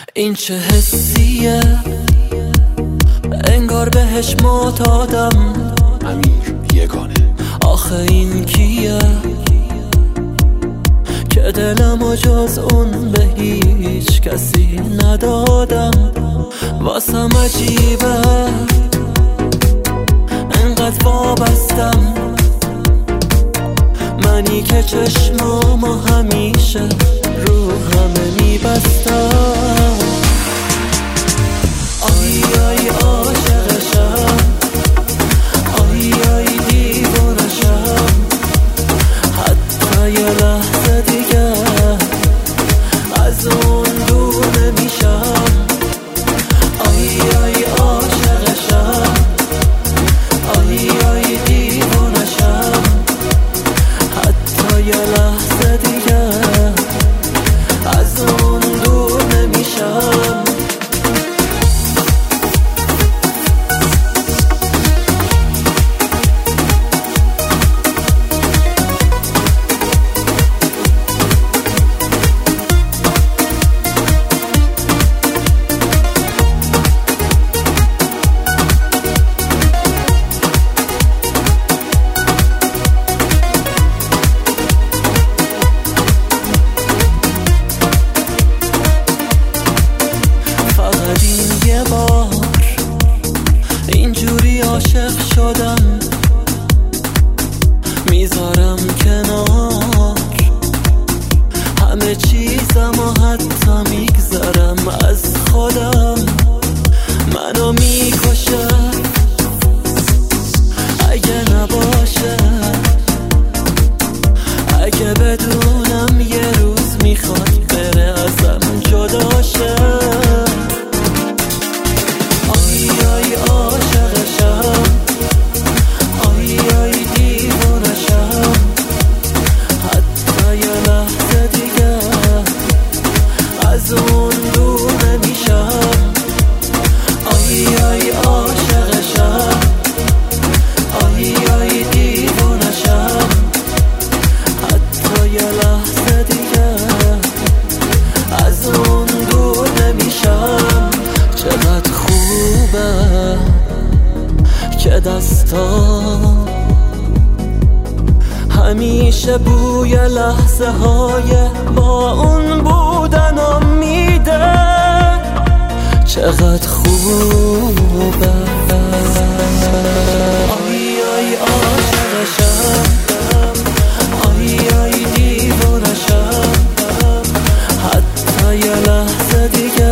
این چه حسیه، انگار بهش معتادم. امیر یگانه. آخه این کیه که دلمو جز اون به هیچ کسی ندادم؟ واسم عجیبه انقدر وابستم، منی که چشمامو همیشه رو همه میبستم. آی آی عاشقشم، آی آی دیوانشم، حتی یه لحظه دیگه از اون دور نمیشم. آی آی عاشقشم، آی آی دیوانشم، حتی یه لحظه دیگه از اون دور نمیشم. اینجوری عاشق شدم، میذارم کنار همه چیزم و حتی میگذرم از خودم. منو میکشه اگه نباشه، اگه بدونم یه روز میخواد بره ازم جدا شه. آی آی عاشقشم، آی آی دیوانشم، حتی یه لحظه دیگه از اون دور نمیشم. آی آی عاشقشم، آی آی دیوانشم، حتی یه لحظه دیگه از اون دور نمیشم. چقدر خوبه که دستام همیشه بوی لحظه های با اون بودنم میده. چقدر خوبه. آی آی عاشقشم، آی آی دیوانشم، حتی یه لحظه دیگه